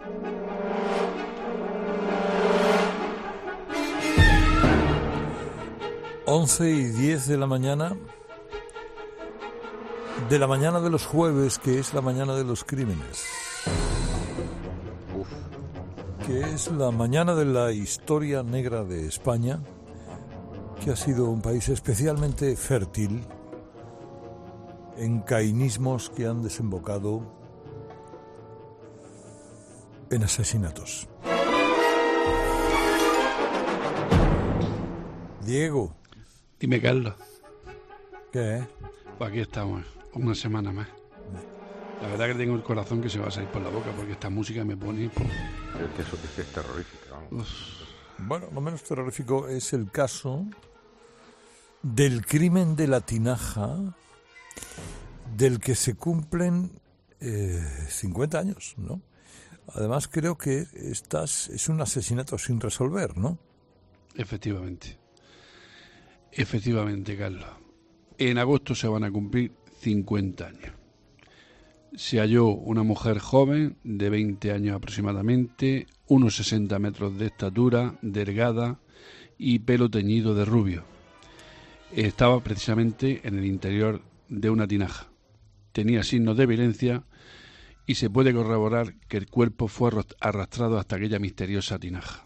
11:10 de la mañana de los jueves, que es la mañana de los crímenes, que es la mañana de la historia negra de España, que ha sido un país especialmente fértil en cainismos que han desembocado en asesinatos. Diego. Dime, Carlos. ¿Qué? Pues aquí estamos, una semana más. La verdad que tengo el corazón que se va a salir por la boca porque esta música me pone... Es que eso es terrorífico. Bueno, lo menos terrorífico es el caso del crimen de la Tinaja, del que se cumplen 50 años, ¿no? Además, creo que es un asesinato sin resolver, ¿no? Efectivamente, Carlos. En agosto se van a cumplir 50 años. Se halló una mujer joven, de 20 años aproximadamente, unos 60 metros de estatura, delgada y pelo teñido de rubio. Estaba precisamente en el interior de una tinaja. Tenía signos de violencia y se puede corroborar que el cuerpo fue arrastrado hasta aquella misteriosa tinaja.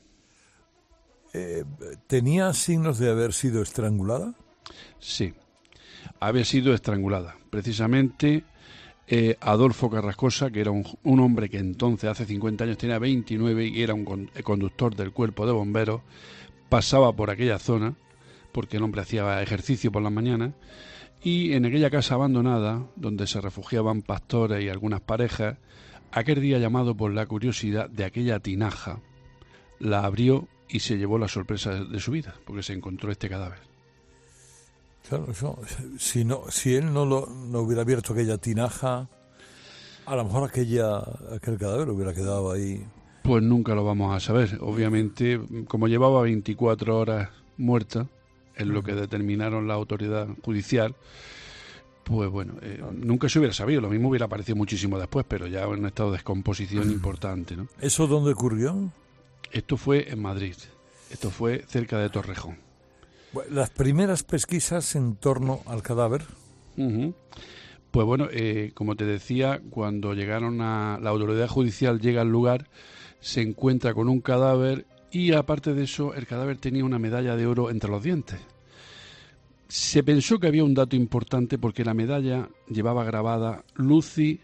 ¿Tenía signos de haber sido estrangulada? Sí, había sido estrangulada. Precisamente Adolfo Carrascosa, que era un hombre que entonces, hace 50 años, tenía 29 y era un conductor del cuerpo de bomberos, pasaba por aquella zona, porque el hombre hacía ejercicio por las mañanas, y en aquella casa abandonada, donde se refugiaban pastores y algunas parejas, aquel día, llamado por la curiosidad de aquella tinaja, la abrió y se llevó la sorpresa de su vida, porque se encontró este cadáver. Claro, si él no hubiera abierto aquella tinaja, a lo mejor aquel cadáver hubiera quedado ahí. Pues nunca lo vamos a saber. Obviamente, como llevaba 24 horas muerta, en lo que determinaron la autoridad judicial, pues bueno, nunca se hubiera sabido. Lo mismo hubiera aparecido muchísimo después, pero ya en un estado de descomposición importante, ¿no? ¿Eso dónde ocurrió? Esto fue en Madrid. Esto fue cerca de Torrejón. Las primeras pesquisas en torno al cadáver. Uh-huh. Pues bueno, como te decía, cuando llegaron la autoridad judicial llega al lugar, se encuentra con un cadáver y aparte de eso, el cadáver tenía una medalla de oro entre los dientes. Se pensó que había un dato importante porque la medalla llevaba grabada Lucy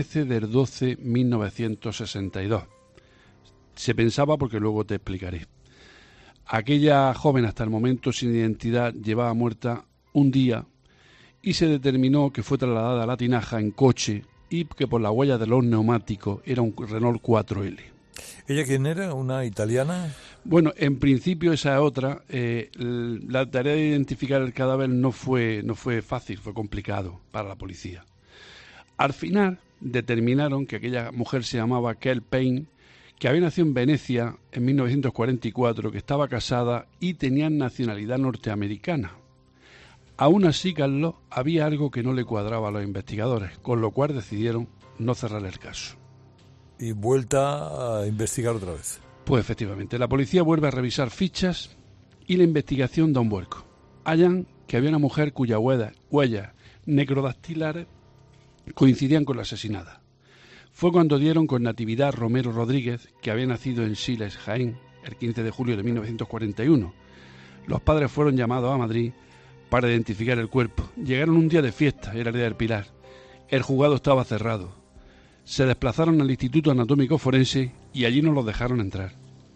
13/12/1962. Se pensaba porque luego te explicaré. Aquella joven hasta el momento sin identidad llevaba muerta un día y se determinó que fue trasladada a la tinaja en coche y que por la huella de los neumáticos era un Renault 4L. ¿Ella quién era? ¿Una italiana? Bueno, en principio esa es otra. La tarea de identificar el cadáver no fue fácil, fue complicado para la policía. Al final determinaron que aquella mujer se llamaba Kell Payne, que había nacido en Venecia en 1944, que estaba casada y tenía nacionalidad norteamericana. Aún así, Carlos, había algo que no le cuadraba a los investigadores, con lo cual decidieron no cerrar el caso. ¿Y vuelta a investigar otra vez? Pues efectivamente, la policía vuelve a revisar fichas y la investigación da un vuelco. Hallan que había una mujer cuyas huellas necrodactilares coincidían con la asesinada. Fue cuando dieron con Natividad Romero Rodríguez, que había nacido en Siles, Jaén, el 15 de julio de 1941. Los padres fueron llamados a Madrid para identificar el cuerpo. Llegaron un día de fiesta, era el día del Pilar. El juzgado estaba cerrado. Se desplazaron al Instituto Anatómico Forense y allí no los dejaron entrar.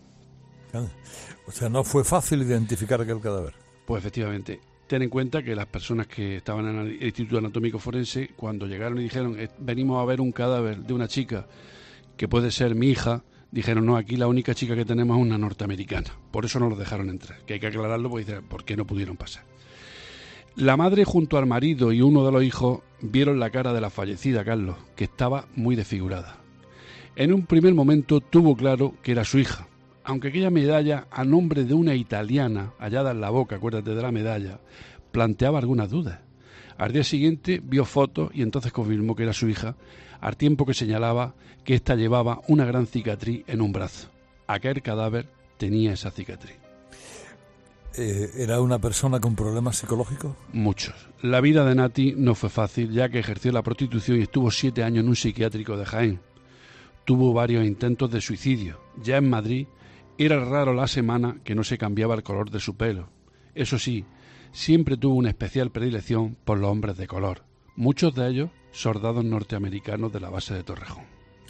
O sea, no fue fácil identificar aquel cadáver. Pues efectivamente. Ten en cuenta que las personas que estaban en el Instituto Anatómico Forense, cuando llegaron y dijeron venimos a ver un cadáver de una chica que puede ser mi hija, dijeron no, aquí la única chica que tenemos es una norteamericana. Por eso no los dejaron entrar, que hay que aclararlo porque dicen, ¿por qué no pudieron pasar? La madre junto al marido y uno de los hijos vieron la cara de la fallecida, Carlos, que estaba muy desfigurada. En un primer momento tuvo claro que era su hija, aunque aquella medalla a nombre de una italiana hallada en la boca, acuérdate de la medalla, planteaba algunas dudas. Al día siguiente vio fotos y entonces confirmó que era su hija, al tiempo que señalaba que ésta llevaba una gran cicatriz en un brazo. Aquel cadáver tenía esa cicatriz. ¿Era una persona con problemas psicológicos? Muchos. La vida de Nati no fue fácil, ya que ejerció la prostitución y estuvo 7 años en un psiquiátrico de Jaén. Tuvo varios intentos de suicidio. Ya en Madrid era raro la semana que no se cambiaba el color de su pelo. Eso sí, siempre tuvo una especial predilección por los hombres de color, muchos de ellos soldados norteamericanos de la base de Torrejón.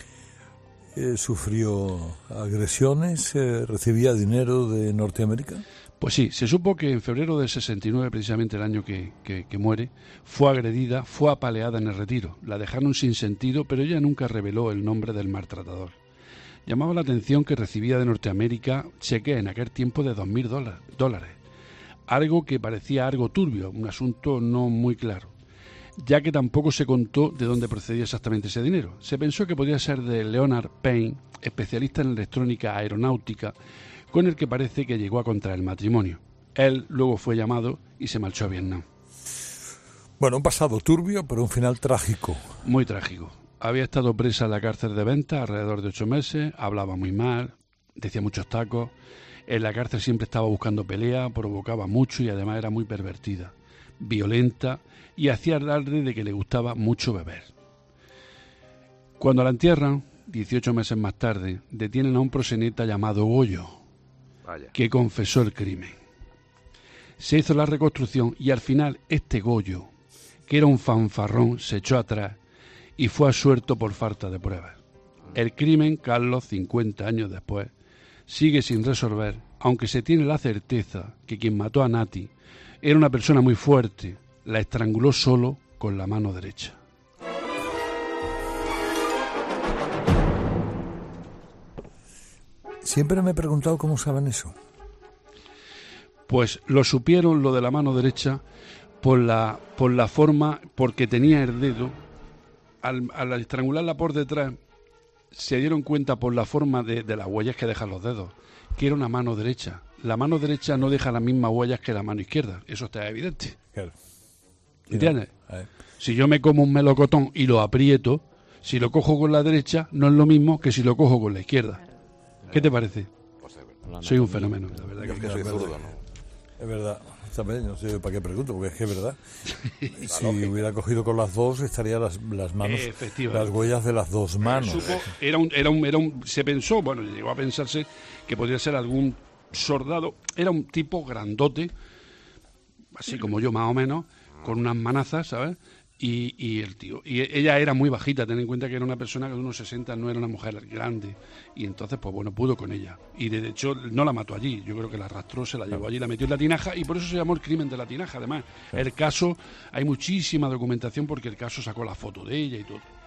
¿Sufrió agresiones? ¿Recibía dinero de Norteamérica? Pues sí, se supo que en febrero del 69, precisamente el año que muere, fue agredida, fue apaleada en el Retiro. La dejaron sin sentido, pero ella nunca reveló el nombre del maltratador. Llamaba la atención que recibía de Norteamérica cheques en aquel tiempo de $2.000, algo que parecía algo turbio, un asunto no muy claro, ya que tampoco se contó de dónde procedía exactamente ese dinero. Se pensó que podía ser de Leonard Payne, especialista en electrónica aeronáutica, con el que parece que llegó a contraer el matrimonio. Él luego fue llamado y se marchó a Vietnam. Bueno, un pasado turbio, pero un final trágico. Muy trágico. Había estado presa en la cárcel de Venta alrededor de 8 meses, hablaba muy mal, decía muchos tacos. En la cárcel siempre estaba buscando pelea, provocaba mucho y además era muy pervertida, violenta y hacía alarde de que le gustaba mucho beber. Cuando la entierran, 18 meses más tarde, detienen a un proxeneta llamado Goyo, que confesó el crimen. Se hizo la reconstrucción y al final este Goyo, que era un fanfarrón, se echó atrás y fue absuelto por falta de pruebas. El crimen, Carlos, 50 años después, sigue sin resolver, aunque se tiene la certeza que quien mató a Nati era una persona muy fuerte, la estranguló solo con la mano derecha. Siempre me he preguntado cómo saben eso. Pues lo supieron, lo de la mano derecha, por la forma, porque tenía el dedo, al estrangularla por detrás, se dieron cuenta por la forma de las huellas que dejan los dedos, que era una mano derecha. La mano derecha no deja las mismas huellas que la mano izquierda, eso está evidente. Claro. ¿Entiendes? Si yo me como un melocotón y lo aprieto, si lo cojo con la derecha, no es lo mismo que si lo cojo con la izquierda. ¿Qué te parece? Soy un fenómeno, la verdad. Yo es que soy zurdo, ¿no? Es verdad. También, no sé para qué pregunto, porque es que es verdad. Si hubiera cogido con las dos, estarían las manos, las huellas de las dos manos. Se pensó, bueno, llegó a pensarse que podría ser algún soldado. Era un tipo grandote, así como yo más o menos, con unas manazas, ¿sabes? Y el tío. Y ella era muy bajita, ten en cuenta que era una persona que de unos 60, no era una mujer grande. Y entonces, pues bueno, pudo con ella. Y de hecho, no la mató allí. Yo creo que la arrastró, se la llevó allí, la metió en la tinaja. Y por eso se llamó el crimen de la tinaja. Además, el caso, hay muchísima documentación porque el caso sacó la foto de ella y todo.